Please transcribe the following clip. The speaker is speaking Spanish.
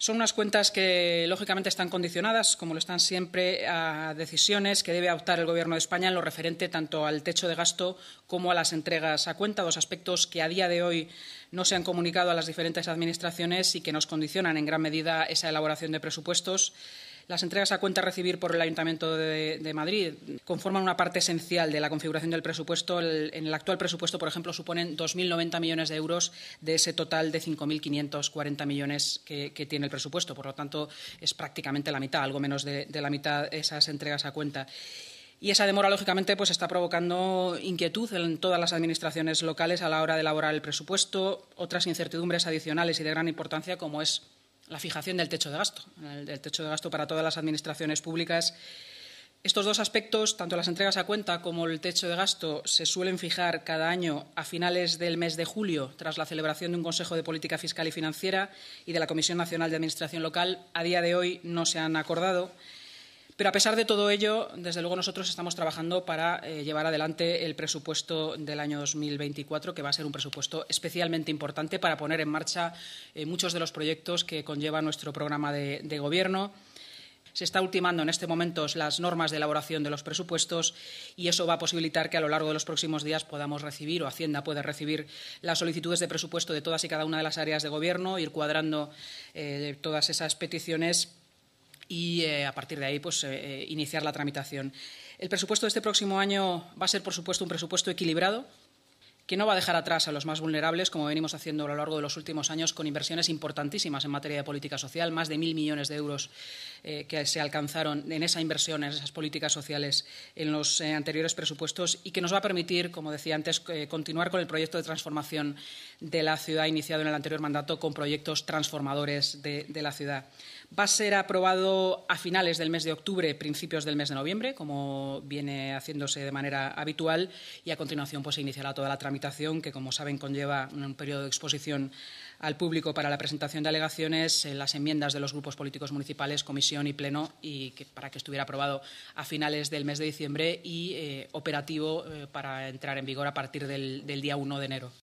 Son unas cuentas que, lógicamente, están condicionadas, como lo están siempre, a decisiones que debe adoptar el Gobierno de España en lo referente tanto al techo de gasto como a las entregas a cuenta, dos aspectos que a día de hoy no se han comunicado a las diferentes administraciones y que nos condicionan en gran medida esa elaboración de presupuestos. Las entregas a cuenta a recibir por el Ayuntamiento de Madrid conforman una parte esencial de la configuración del presupuesto. En el actual presupuesto, por ejemplo, suponen 2.090 millones de euros de ese total de 5.540 millones que tiene el presupuesto. Por lo tanto, es prácticamente la mitad, algo menos de la mitad, esas entregas a cuenta. Y esa demora, lógicamente, pues está provocando inquietud en todas las administraciones locales a la hora de elaborar el presupuesto, otras incertidumbres adicionales y de gran importancia, como es la fijación del techo de gasto, el techo de gasto para todas las administraciones públicas. Estos dos aspectos, tanto las entregas a cuenta como el techo de gasto, se suelen fijar cada año a finales del mes de julio, tras la celebración de un Consejo de Política Fiscal y Financiera y de la Comisión Nacional de Administración Local. A día de hoy no se han acordado. Pero, a pesar de todo ello, desde luego nosotros estamos trabajando para llevar adelante el presupuesto del año 2024, que va a ser un presupuesto especialmente importante para poner en marcha muchos de los proyectos que conlleva nuestro programa de Gobierno. Se está ultimando en este momento las normas de elaboración de los presupuestos y eso va a posibilitar que a lo largo de los próximos días podamos recibir, o Hacienda pueda recibir, las solicitudes de presupuesto de todas y cada una de las áreas de Gobierno, ir cuadrando todas esas peticiones y a partir de ahí pues, iniciar la tramitación. El presupuesto de este próximo año va a ser, por supuesto, un presupuesto equilibrado, que no va a dejar atrás a los más vulnerables, como venimos haciendo a lo largo de los últimos años, con inversiones importantísimas en materia de política social, más de 1.000 millones de euros que se alcanzaron en esa inversión, en esas políticas sociales en los anteriores presupuestos, y que nos va a permitir, como decía antes, continuar con el proyecto de transformación de la ciudad iniciado en el anterior mandato, con proyectos transformadores de la ciudad. Va a ser aprobado a finales del mes de octubre, principios del mes de noviembre, como viene haciéndose de manera habitual, y a continuación pues, se iniciará toda la tramitación, que, como saben, conlleva un periodo de exposición al público para la presentación de alegaciones, las enmiendas de los grupos políticos municipales, comisión y pleno, y para que estuviera aprobado a finales del mes de diciembre y operativo para entrar en vigor a partir del día 1 de enero.